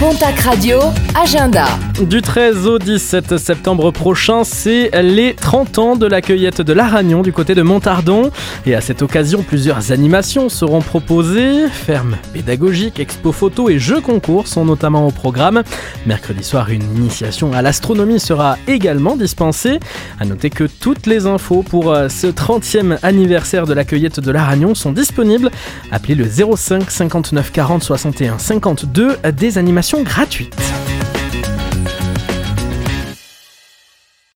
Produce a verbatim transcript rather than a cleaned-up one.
Pontac Radio, agenda. Du treize au dix-sept septembre prochain, c'est les trente ans de la cueillette de l'Aragnon du côté de Montardon. Et à cette occasion, plusieurs animations seront proposées. Fermes pédagogiques, expo photo et jeux concours sont notamment au programme. Mercredi soir, une initiation à l'astronomie sera également dispensée. À noter que toutes les infos pour ce trentième anniversaire de la cueillette de l'Aragnon sont disponibles. Appelez le zéro cinq cinquante-neuf quarante soixante et un cinquante-deux, des animations gratuites.